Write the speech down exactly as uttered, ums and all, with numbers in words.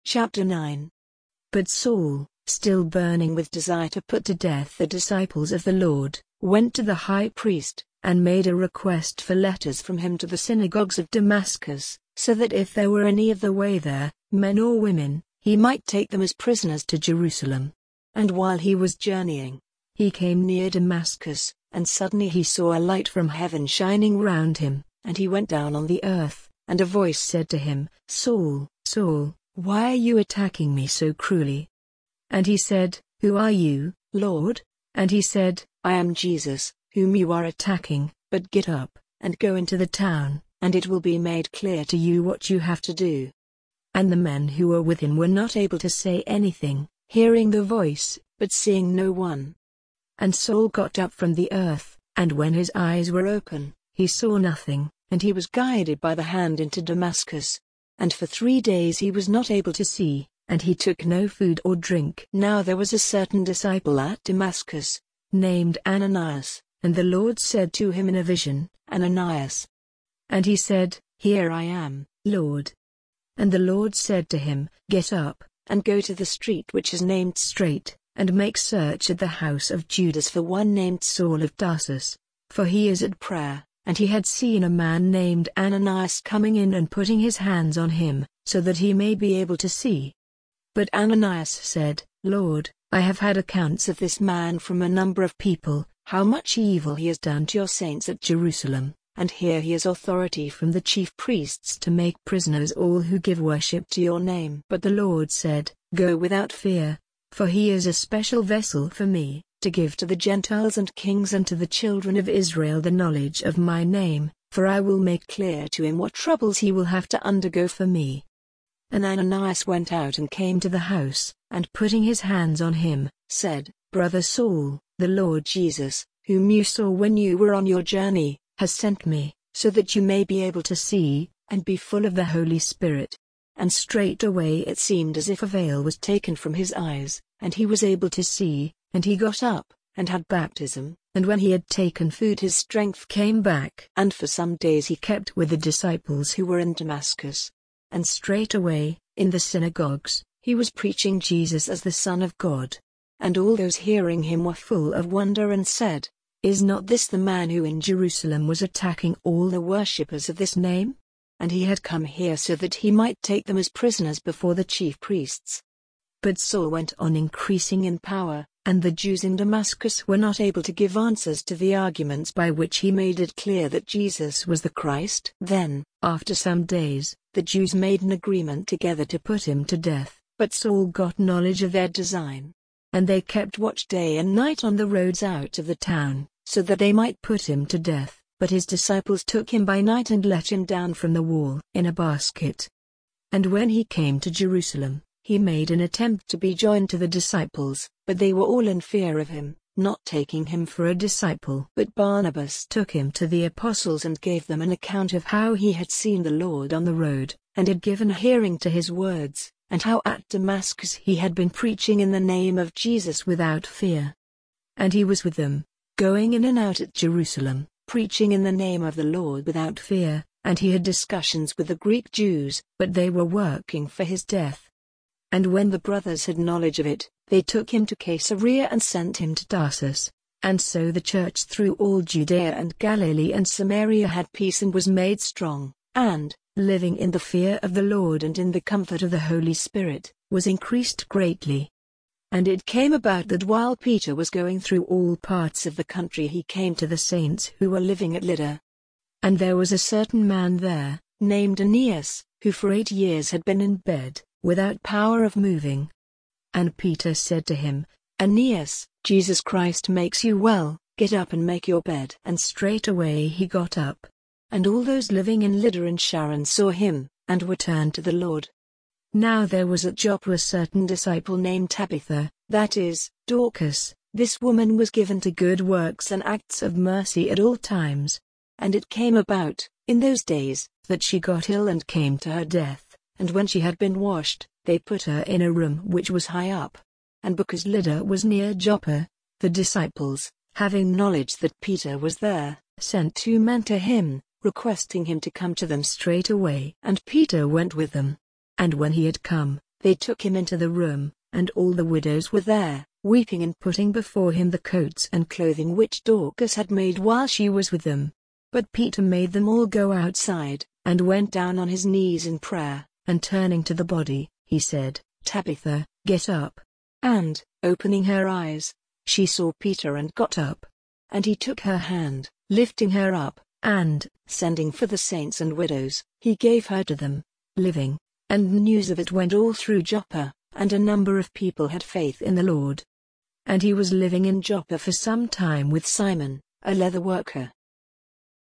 Chapter nine. But Saul, still burning with desire to put to death the disciples of the Lord, went to the high priest, and made a request for letters from him to the synagogues of Damascus, so that if there were any of the way there, men or women, he might take them as prisoners to Jerusalem. And while he was journeying, he came near Damascus, and suddenly he saw a light from heaven shining round him, and he went down on the earth, and a voice said to him, Saul, Saul, why are you attacking me so cruelly? And he said, Who are you, Lord? And he said, I am Jesus, whom you are attacking, but get up, and go into the town, and it will be made clear to you what you have to do. And the men who were with him were not able to say anything, hearing the voice, but seeing no one. And Saul got up from the earth, and when his eyes were open, he saw nothing, and he was guided by the hand into Damascus. And for three days he was not able to see, and he took no food or drink. Now there was a certain disciple at Damascus, named Ananias, and the Lord said to him in a vision, Ananias. And he said, Here I am, Lord. And the Lord said to him, Get up, and go to the street which is named Straight, and make search at the house of Judas for one named Saul of Tarsus, for he is at prayer. And he had seen a man named Ananias coming in and putting his hands on him, so that he may be able to see. But Ananias said, Lord, I have had accounts of this man from a number of people, how much evil he has done to your saints at Jerusalem, and here he has authority from the chief priests to make prisoners all who give worship to your name. But the Lord said, Go without fear, for he is a special vessel for me, to give to the Gentiles and kings and to the children of Israel the knowledge of my name, for I will make clear to him what troubles he will have to undergo for me. And Ananias went out and came to the house, and putting his hands on him, said, Brother Saul, the Lord Jesus, whom you saw when you were on your journey, has sent me, so that you may be able to see, and be full of the Holy Spirit. And straightway it seemed as if a veil was taken from his eyes, and he was able to see. And he got up, and had baptism, and when he had taken food his strength came back. And for some days he kept with the disciples who were in Damascus. And straightway, in the synagogues, he was preaching Jesus as the Son of God. And all those hearing him were full of wonder and said, Is not this the man who in Jerusalem was attacking all the worshippers of this name? And he had come here so that he might take them as prisoners before the chief priests. But Saul went on increasing in power, and the Jews in Damascus were not able to give answers to the arguments by which he made it clear that Jesus was the Christ. Then, after some days, the Jews made an agreement together to put him to death, but Saul got knowledge of their design. And they kept watch day and night on the roads out of the town, so that they might put him to death. But his disciples took him by night and let him down from the wall in a basket. And when he came to Jerusalem, he made an attempt to be joined to the disciples, but they were all in fear of him, not taking him for a disciple. But Barnabas took him to the apostles and gave them an account of how he had seen the Lord on the road, and had given hearing to his words, and how at Damascus he had been preaching in the name of Jesus without fear. And he was with them, going in and out at Jerusalem, preaching in the name of the Lord without fear, and he had discussions with the Greek Jews, but they were working for his death. And when the brothers had knowledge of it, they took him to Caesarea and sent him to Tarsus. And so the church through all Judea and Galilee and Samaria had peace and was made strong, and, living in the fear of the Lord and in the comfort of the Holy Spirit, was increased greatly. And it came about that while Peter was going through all parts of the country he came to the saints who were living at Lydda. And there was a certain man there, named Aeneas, who for eight years had been in bed, without power of moving. And Peter said to him, Aeneas, Jesus Christ makes you well, get up and make your bed. And straightway he got up. And all those living in Lydda and Sharon saw him, and were turned to the Lord. Now there was at Joppa a certain disciple named Tabitha, that is, Dorcas. This woman was given to good works and acts of mercy at all times. And it came about, in those days, that she got ill and came to her death. And when she had been washed, they put her in a room which was high up. And because Lydda was near Joppa, the disciples, having knowledge that Peter was there, sent two men to him, requesting him to come to them straightway. And Peter went with them. And when he had come, They took him into the room, and all the widows were there, weeping and putting before him the coats and clothing which Dorcas had made while she was with them. But Peter made them all go outside, and went down on his knees in prayer, and turning to the body, he said, "Tabitha, get up." And, opening her eyes, she saw Peter and got up. And he took her hand, lifting her up, and, sending for the saints and widows, he gave her to them, living. And news of it went all through Joppa, and a number of people had faith in the Lord. And he was living in Joppa for some time with Simon, a leather worker,